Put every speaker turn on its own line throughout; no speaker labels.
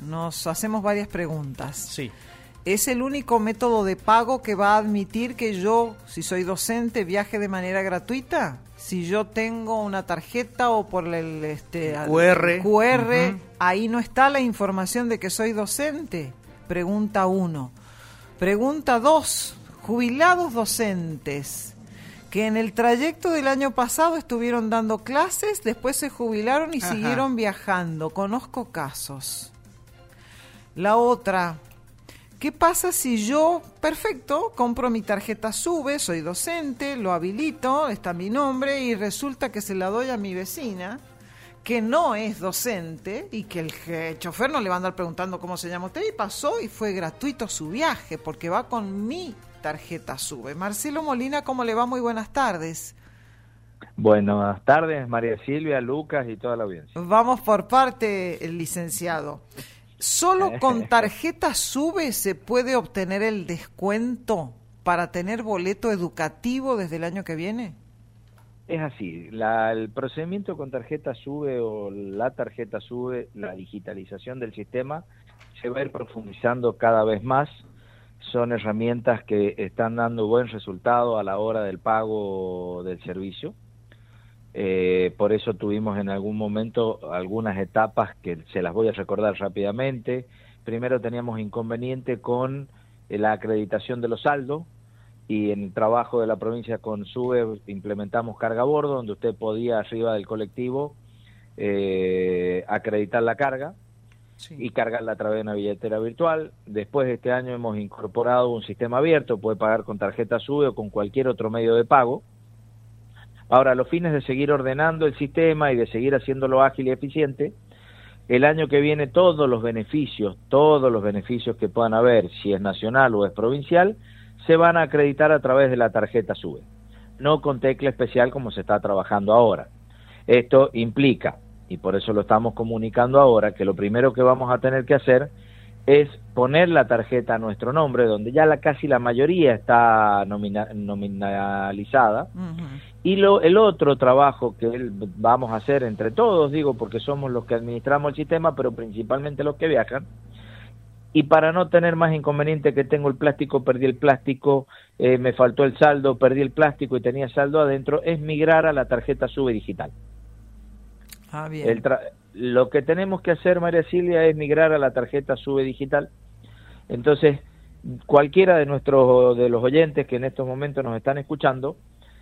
nos hacemos varias preguntas.
Sí.
¿Es el único método de pago que va a admitir que yo, si soy docente, viaje de manera gratuita? Si yo tengo una tarjeta o por el QR, ahí no está la información de que soy docente. Pregunta 1. Pregunta 2. Jubilados docentes que en el trayecto del año pasado estuvieron dando clases, después se jubilaron y siguieron viajando. Conozco casos. La otra. ¿Qué pasa si yo, perfecto, compro mi tarjeta SUBE, soy docente, lo habilito, está mi nombre y resulta que se la doy a mi vecina, que no es docente y que el chofer no le va a andar preguntando cómo se llama usted y pasó y fue gratuito su viaje porque va con mi tarjeta SUBE? Marcelo Molina, ¿cómo le va? Muy buenas tardes.
Buenas tardes, María Silvia, Lucas y toda la audiencia.
Vamos por parte, el licenciado. ¿Solo con tarjeta SUBE se puede obtener el descuento para tener boleto educativo desde el año que viene?
Es así, el procedimiento con tarjeta SUBE o la tarjeta SUBE, la digitalización del sistema, se va a ir profundizando cada vez más. Son herramientas que están dando buen resultado a la hora del pago del servicio. Por eso tuvimos en algún momento algunas etapas que se las voy a recordar rápidamente. Primero teníamos inconveniente con la acreditación de los saldos y en el trabajo de la provincia con SUBE implementamos carga a bordo, donde usted podía arriba del colectivo acreditar la carga y cargarla a través de una billetera virtual. Después este año hemos incorporado un sistema abierto, puede pagar con tarjeta SUBE o con cualquier otro medio de pago. Ahora, a los fines de seguir ordenando el sistema y de seguir haciéndolo ágil y eficiente, el año que viene todos los beneficios que puedan haber, si es nacional o es provincial, se van a acreditar a través de la tarjeta SUBE, no con tecla especial como se está trabajando ahora. Esto implica, y por eso lo estamos comunicando ahora, que lo primero que vamos a tener que hacer es poner la tarjeta a nuestro nombre, donde ya casi la mayoría está nominalizada. Y el otro trabajo que vamos a hacer entre todos, digo, porque somos los que administramos el sistema, pero principalmente los que viajan, y para no tener más inconveniente que tengo el plástico, perdí el plástico, me faltó el saldo, perdí el plástico y tenía saldo adentro, es migrar a la tarjeta SUBE digital.
Bien.
Lo que tenemos que hacer, María Silvia, es migrar a la tarjeta SUBE digital. Entonces, cualquiera de los oyentes que en estos momentos nos están escuchando,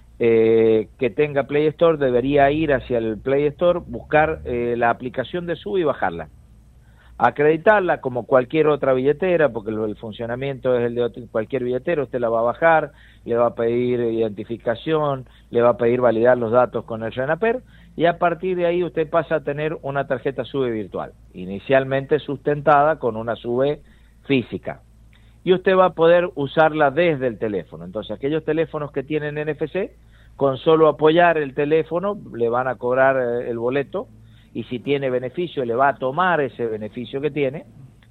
que tenga Play Store, debería ir hacia el Play Store, buscar la aplicación de SUBE y bajarla. Acreditarla como cualquier otra billetera, porque el funcionamiento es el de cualquier billetera. Usted la va a bajar, le va a pedir identificación, le va a pedir validar los datos con el RENAPER, y a partir de ahí usted pasa a tener una tarjeta SUBE virtual, inicialmente sustentada con una SUBE física. Y usted va a poder usarla desde el teléfono. Entonces, aquellos teléfonos que tienen NFC, con solo apoyar el teléfono, le van a cobrar el boleto, y si tiene beneficio, le va a tomar ese beneficio que tiene,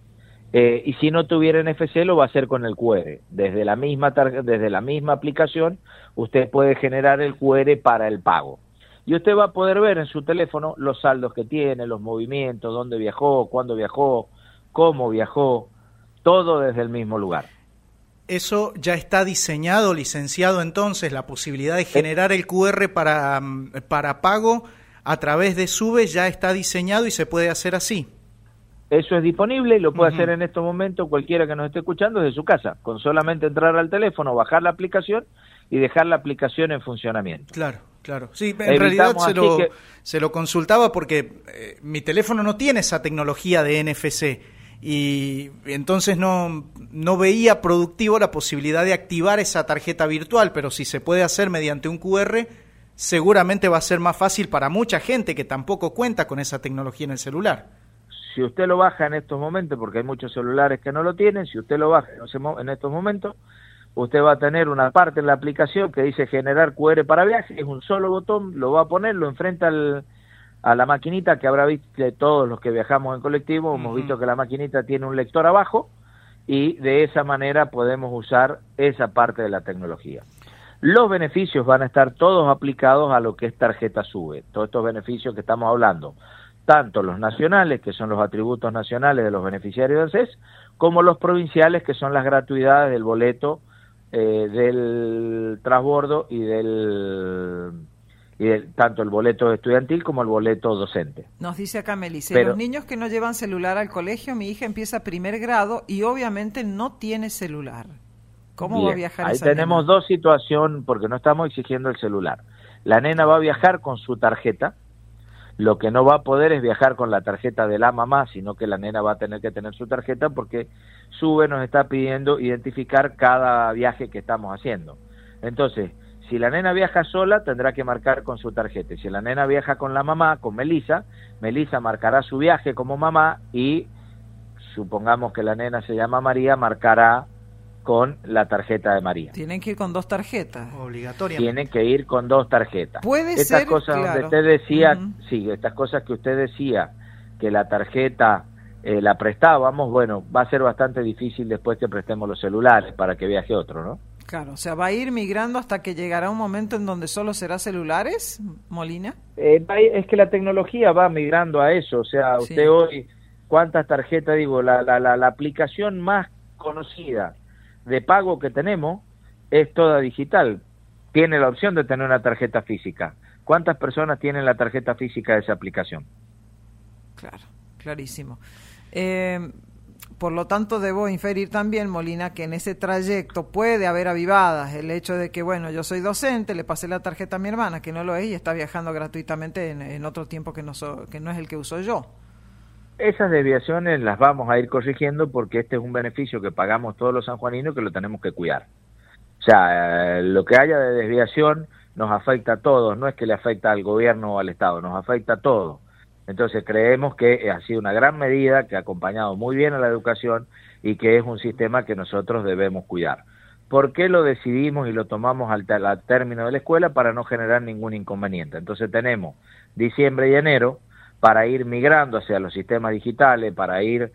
y si no tuviera NFC, lo va a hacer con el QR. Desde la misma aplicación, usted puede generar el QR para el pago. Y usted va a poder ver en su teléfono los saldos que tiene, los movimientos, dónde viajó, cuándo viajó, cómo viajó, todo desde el mismo lugar.
¿Eso ya está diseñado, licenciado, entonces, la posibilidad de generar el QR para pago a través de SUBE ya está diseñado y se puede hacer así?
Eso es disponible y lo puede hacer en estos momentos cualquiera que nos esté escuchando desde su casa, con solamente entrar al teléfono, bajar la aplicación y dejar la aplicación en funcionamiento.
Claro. Sí, en realidad se lo consultaba porque mi teléfono no tiene esa tecnología de NFC y entonces no veía productivo la posibilidad de activar esa tarjeta virtual, pero si se puede hacer mediante un QR, seguramente va a ser más fácil para mucha gente que tampoco cuenta con esa tecnología en el celular.
Si usted lo baja en estos momentos, porque hay muchos celulares que no lo tienen, si usted lo baja en estos momentos, usted va a tener una parte en la aplicación que dice generar QR para viaje, es un solo botón, lo va a poner, lo enfrenta a la maquinita que habrá visto todos los que viajamos en colectivo, hemos visto que la maquinita tiene un lector abajo y de esa manera podemos usar esa parte de la tecnología. Los beneficios van a estar todos aplicados a lo que es tarjeta SUBE, todos estos beneficios que estamos hablando. tanto los nacionales, que son los atributos nacionales de los beneficiarios de ANSES, como los provinciales, que son las gratuidades del boleto, del transbordo y tanto el boleto estudiantil como el boleto docente.
Nos dice acá Melissa, los niños que no llevan celular al colegio, mi hija empieza primer grado y obviamente no tiene celular. ¿Cómo va a viajar
ahí
esa
tenemos
nena?
dos situaciones, porque no estamos exigiendo el celular. La nena va a viajar con su tarjeta, lo que no va a poder es viajar con la tarjeta de la mamá, sino que la nena va a tener que tener su tarjeta porque SUBE nos está pidiendo identificar cada viaje que estamos haciendo. Entonces, si la nena viaja sola, tendrá que marcar con su tarjeta. Y si la nena viaja con la mamá, con Melissa, Melissa marcará su viaje como mamá y, supongamos que la nena se llama María, marcará con la tarjeta de María.
Tienen que ir con dos tarjetas.
Obligatoriamente.
Tienen que ir con dos tarjetas.
Puede
estas
ser,
cosas
claro.
donde usted decía, sí, estas cosas que usted decía, que la tarjeta la prestábamos, bueno, va a ser bastante difícil después que prestemos los celulares para que viaje otro, ¿no?
Claro, o sea, va a ir migrando hasta que llegará un momento en donde solo será celulares, Molina.
Es que la tecnología va migrando a eso, o sea, usted
Sí.
hoy, ¿cuántas tarjetas? Digo, la aplicación más conocida de pago que tenemos es toda digital. Tiene la opción de tener una tarjeta física. ¿Cuántas personas tienen la tarjeta física de esa aplicación?
Claro, clarísimo. Por lo tanto, debo inferir también, Molina, que en ese trayecto puede haber avivadas. El hecho de que, bueno, yo soy docente, le pasé la tarjeta a mi hermana, que no lo es, y está viajando gratuitamente en otro tiempo que no es el que uso yo.
Esas desviaciones las vamos a ir corrigiendo porque este es un beneficio que pagamos todos los sanjuaninos que lo tenemos que cuidar. O sea, lo que haya de desviación nos afecta a todos, no es que le afecta al gobierno o al Estado, nos afecta a todos. Entonces creemos que ha sido una gran medida que ha acompañado muy bien a la educación y que es un sistema que nosotros debemos cuidar. ¿Por qué lo decidimos y lo tomamos al término de la escuela? Para no generar ningún inconveniente. Entonces tenemos diciembre y enero para ir migrando hacia los sistemas digitales, para ir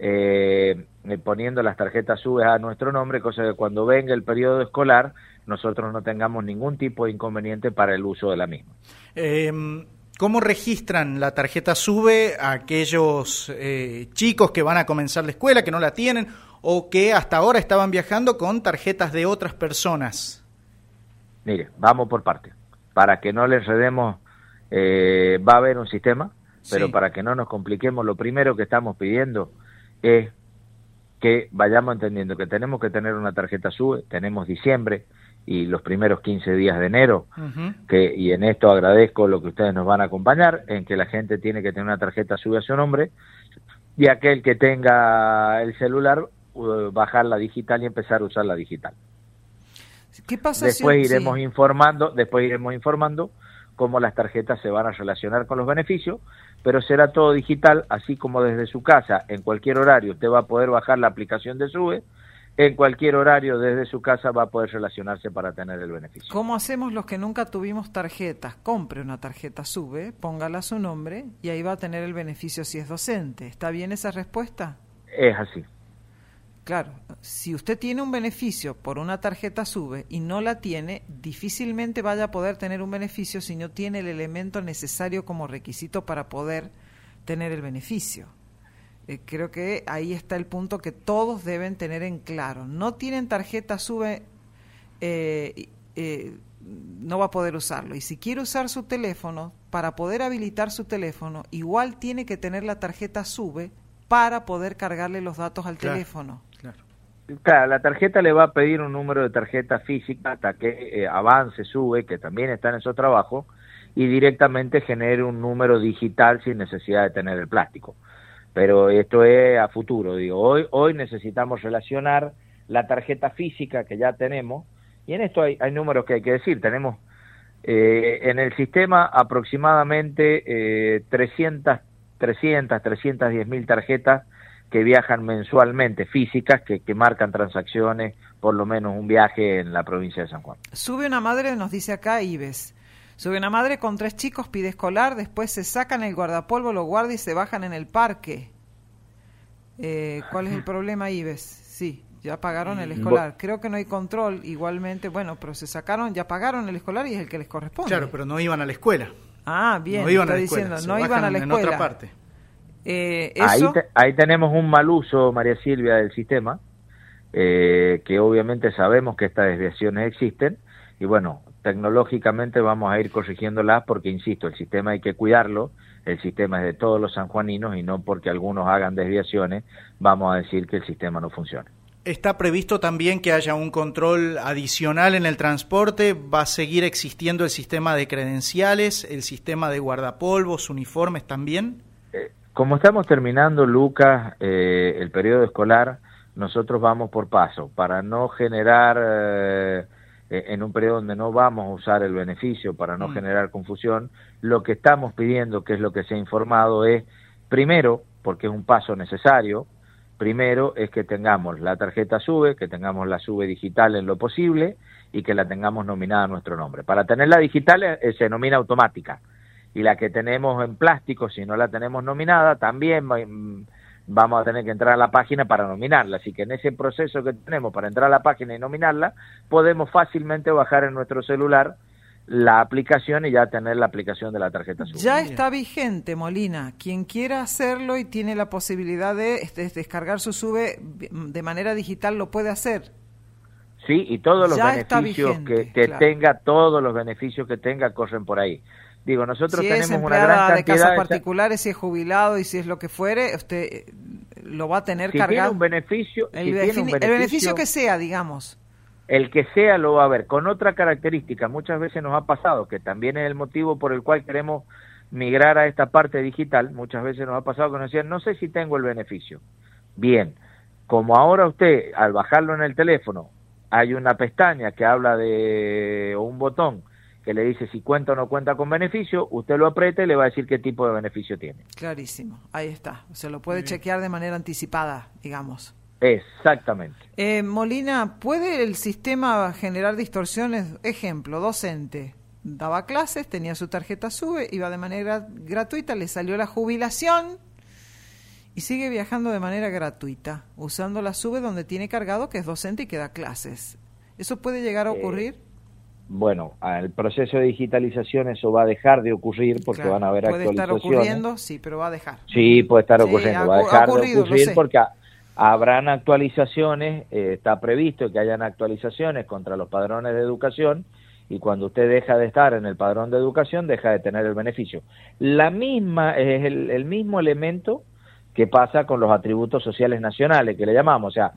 poniendo las tarjetas SUBE a nuestro nombre, cosa que cuando venga el periodo escolar nosotros no tengamos ningún tipo de inconveniente para el uso de la misma.
¿Cómo registran la tarjeta SUBE a aquellos chicos que van a comenzar la escuela, que no la tienen, o que hasta ahora estaban viajando con tarjetas de otras personas?
Mire, vamos por partes. Para que no le enredemos, va a haber un sistema, pero para que no nos compliquemos, lo primero que estamos pidiendo es que vayamos entendiendo que tenemos que tener una tarjeta SUBE, tenemos diciembre y los primeros 15 días de enero, y en esto agradezco lo que ustedes nos van a acompañar, en que la gente tiene que tener una tarjeta SUBE a su nombre, y aquel que tenga el celular, bajar la digital y empezar a usar la digital.
¿Qué pasa
después iremos informando cómo las tarjetas se van a relacionar con los beneficios, pero será todo digital, así como desde su casa, en cualquier horario, usted va a poder bajar la aplicación de SUBE, en cualquier horario desde su casa va a poder relacionarse para tener el beneficio.
¿Cómo hacemos los que nunca tuvimos tarjetas? Compre una tarjeta SUBE, póngala a su nombre y ahí va a tener el beneficio si es docente. ¿Está bien esa respuesta?
Es así.
Claro, si usted tiene un beneficio por una tarjeta SUBE y no la tiene, difícilmente vaya a poder tener un beneficio si no tiene el elemento necesario como requisito para poder tener el beneficio. Creo que ahí está el punto que todos deben tener en claro. No tienen tarjeta SUBE, no va a poder usarlo. Y si quiere usar su teléfono, para poder habilitar su teléfono, igual tiene que tener la tarjeta SUBE para poder cargarle los datos al teléfono.
Claro, la tarjeta le va a pedir un número de tarjeta física hasta que avance SUBE, que también está en esos trabajos, y directamente genere un número digital sin necesidad de tener el plástico. Pero esto es a futuro, digo, hoy necesitamos relacionar la tarjeta física que ya tenemos, y en esto hay números que hay que decir, tenemos en el sistema aproximadamente 310.000 tarjetas que viajan mensualmente, físicas, que marcan transacciones, por lo menos un viaje en la provincia de San Juan.
Sube una madre, nos dice acá Ives, sube una madre con 3 chicos, pide escolar, después se sacan el guardapolvo, lo guarda y se bajan en el parque. ¿Cuál es el problema, Ives? Sí, ya pagaron el escolar. Creo que no hay control igualmente, bueno, pero se sacaron, ya pagaron el escolar y es el que les corresponde.
Claro, pero no iban a la escuela.
Ah, bien,
no iban
está
a la escuela,
diciendo, no iban a la escuela.
En otra parte.
Ahí tenemos un mal uso, María Silvia, del sistema, que obviamente sabemos que estas desviaciones existen, y bueno, tecnológicamente vamos a ir corrigiéndolas porque, insisto, el sistema hay que cuidarlo, el sistema es de todos los sanjuaninos y no porque algunos hagan desviaciones vamos a decir que el sistema no funciona.
¿Está previsto también que haya un control adicional en el transporte? ¿Va a seguir existiendo el sistema de credenciales, el sistema de guardapolvos, uniformes también?
Como estamos terminando, Lucas, el periodo escolar, nosotros vamos por paso, para no generar, en un periodo donde no vamos a usar el beneficio, para no generar confusión, lo que estamos pidiendo, que es lo que se ha informado, es, primero, porque es un paso necesario, primero es que tengamos la tarjeta SUBE, que tengamos la SUBE digital en lo posible y que la tengamos nominada a nuestro nombre. Para tenerla digital se nomina automática, y la que tenemos en plástico, si no la tenemos nominada, también vamos a tener que entrar a la página para nominarla. Así que en ese proceso que tenemos para entrar a la página y nominarla, podemos fácilmente bajar en nuestro celular la aplicación y ya tener la aplicación de la tarjeta SUBE.
Ya está vigente, Molina. Quien quiera hacerlo y tiene la posibilidad de descargar su SUBE de manera digital lo puede hacer.
Sí, y todos los beneficios que claro. tenga, todos los beneficios que tenga corren por ahí. Digo, nosotros
si
tenemos
es
una gran cantidad
de casas particulares, si es jubilado y si es lo que fuere, usted lo va a tener
si
cargado.
Tiene un beneficio,
el beneficio que sea, digamos.
El que sea lo va a ver. Con otra característica, muchas veces nos ha pasado, que también es el motivo por el cual queremos migrar a esta parte digital, muchas veces nos ha pasado que nos decían, no sé si tengo el beneficio. Bien, como ahora usted, al bajarlo en el teléfono, hay una pestaña que habla de, o un botón, que le dice si cuenta o no cuenta con beneficio, usted lo aprieta y le va a decir qué tipo de beneficio tiene.
Clarísimo, ahí está. Se lo puede chequear de manera anticipada, digamos.
Exactamente.
Molina, ¿puede el sistema generar distorsiones? Ejemplo, docente, daba clases, tenía su tarjeta SUBE, iba de manera gratuita, le salió la jubilación y sigue viajando de manera gratuita, usando la SUBE donde tiene cargado que es docente y que da clases. ¿Eso puede llegar a ocurrir?
Bueno, al proceso de digitalización eso va a dejar de ocurrir porque
claro,
van a haber actualizaciones.
Puede estar ocurriendo, sí, pero va a dejar.
Sí, puede estar ocurriendo, va a dejar de ocurrir porque habrán actualizaciones, está previsto que hayan actualizaciones contra los padrones de educación y cuando usted deja de estar en el padrón de educación deja de tener el beneficio. La misma es el mismo elemento que pasa con los atributos sociales nacionales, que le llamamos, o sea,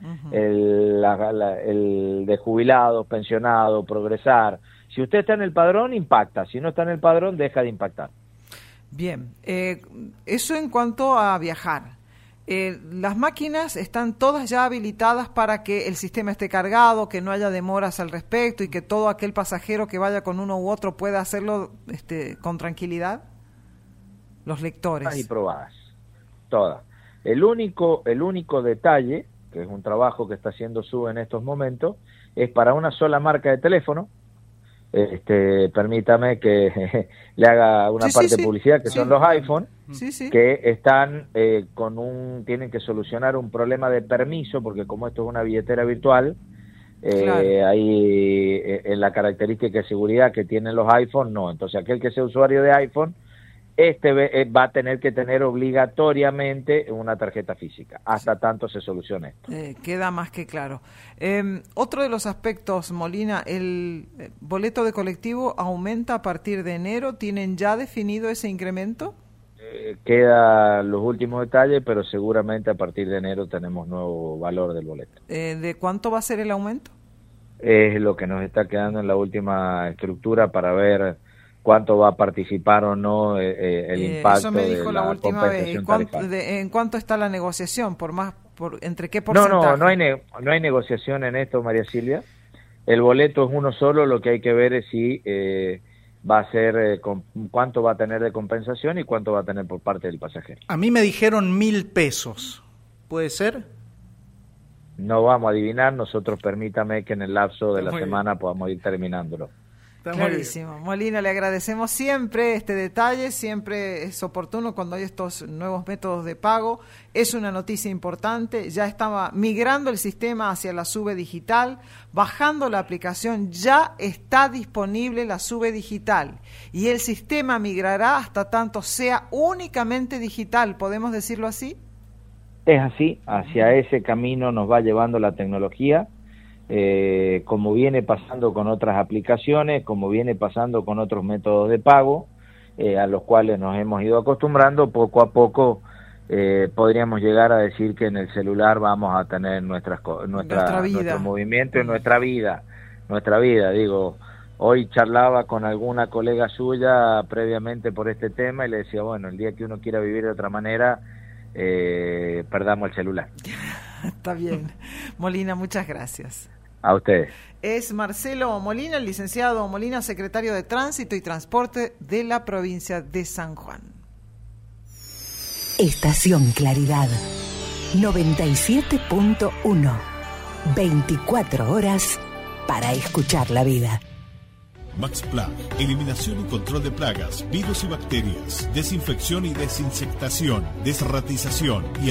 el de jubilados, pensionados, progresar. Si usted está en el padrón, impacta. Si no está en el padrón, deja de impactar.
Bien, eso en cuanto a viajar. Las máquinas están todas ya habilitadas para que el sistema esté cargado, que no haya demoras al respecto y que todo aquel pasajero que vaya con uno u otro pueda hacerlo con tranquilidad. Los lectores.
Y probadas, todas. El único detalle, que es un trabajo que está haciendo SUBE en estos momentos, es para una sola marca de teléfono. Permítame que le haga una parte de publicidad, que son los iPhone, que están tienen que solucionar un problema de permiso, porque como esto es una billetera virtual, claro. Ahí en la característica de seguridad que tienen los iPhone, no. Entonces aquel que sea usuario de iPhone, va a tener que tener obligatoriamente una tarjeta física, hasta tanto se solucione esto.
Queda más que claro. Otro de los aspectos, Molina, el boleto de colectivo aumenta a partir de enero. ¿Tienen ya definido ese incremento?
Quedan los últimos detalles, pero seguramente a partir de enero tenemos nuevo valor del boleto.
¿De cuánto va a ser el aumento?
Es lo que nos está quedando en la última estructura para ver cuánto va a participar o no el impacto.
Eso me dijo la última vez. ¿En cuánto está la negociación? ¿Entre qué porcentaje?
No hay negociación en esto, María Silvia. El boleto es uno solo, lo que hay que ver es si va a ser cuánto va a tener de compensación y cuánto va a tener por parte del pasajero.
A mí me dijeron 1.000 pesos. ¿Puede ser?
No vamos a adivinar, nosotros permítame que en el lapso de la semana podamos ir terminándolo.
Clarísimo. Molina, le agradecemos siempre este detalle, siempre es oportuno cuando hay estos nuevos métodos de pago. Es una noticia importante, ya estaba migrando el sistema hacia la SUBE digital, bajando la aplicación, ya está disponible la SUBE digital y el sistema migrará hasta tanto sea únicamente digital, ¿podemos decirlo así?
Es así, hacia ese camino nos va llevando la tecnología. Como viene pasando con otras aplicaciones, como viene pasando con otros métodos de pago, a los cuales nos hemos ido acostumbrando, poco a poco podríamos llegar a decir que en el celular vamos a tener nuestro movimiento y nuestra vida. Digo, hoy charlaba con alguna colega suya previamente por este tema y le decía, bueno, el día que uno quiera vivir de otra manera, perdamos el celular.
Está bien. Molina, muchas gracias.
A ustedes.
Es Marcelo Molina, el licenciado Molina, secretario de Tránsito y Transporte de la provincia de San Juan.
Estación Claridad 97.1. 24 horas para escuchar la vida.
MaxPlag, eliminación y control de plagas, virus y bacterias, desinfección y desinsectación, desratización y